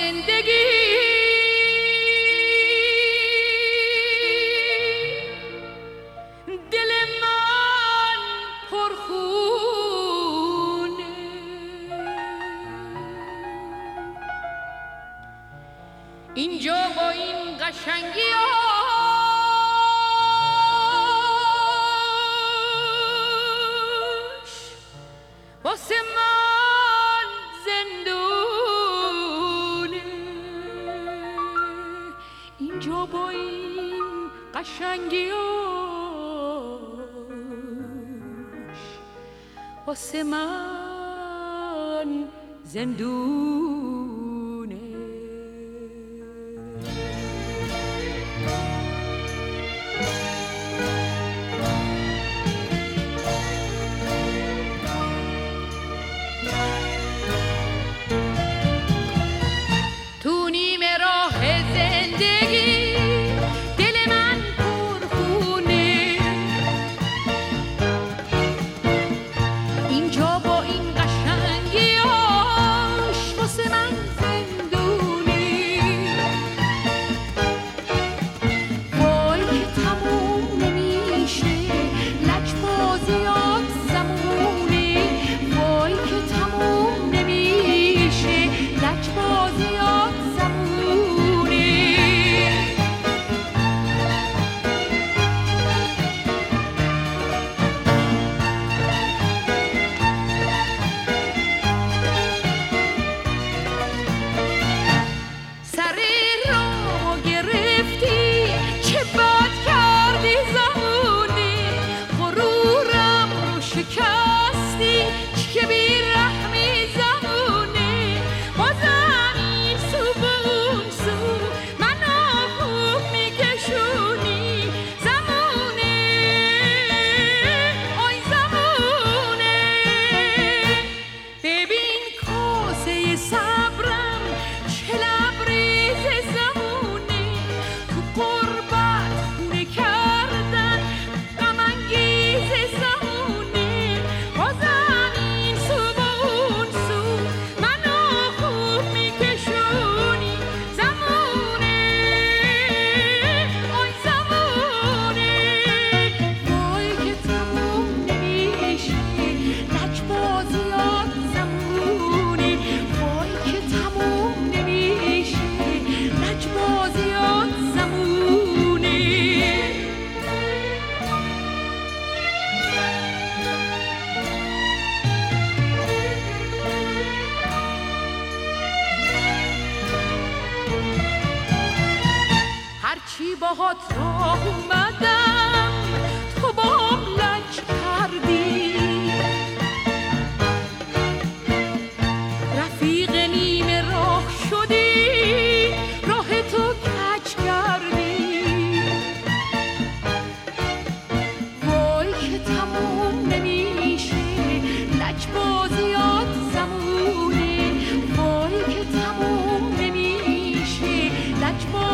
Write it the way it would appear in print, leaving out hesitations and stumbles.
زندگی دل من پرخونه اینجا با این قشنگی واسه من زندونه اینجا با این قشنگیاش واسه من زندونه تو نیمه راه زندگی دل من پرخونه اینجا با این قشنگیاش واسه من زندونی وای که تموم نمیشه لجبازیات زمونه وای که تموم نمیشه لجبازیات که بی رحمی زمونه بازم این سو به اون سو منو خوب میکشونی زمونه آی زمونه ببین کاسه صبرم چه لبریز زمونه تو قربت خونه کردن غم انگیز زمونه بازم هرچی باهات راه اومدم تو بام لج کردی رفیق نیمه راه شدی راه تو کج کردی وای که تموم نمیشه لجبازیات زمونه وای که تموم نمیشه لجبازیات